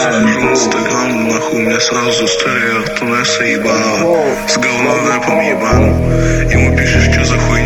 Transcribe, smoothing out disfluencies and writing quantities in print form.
Захожу в инстаграм, нахуй мне сразу старая Артунеса ебаного с говно рэпом ебаным. Ему пишешь, что за хуйня?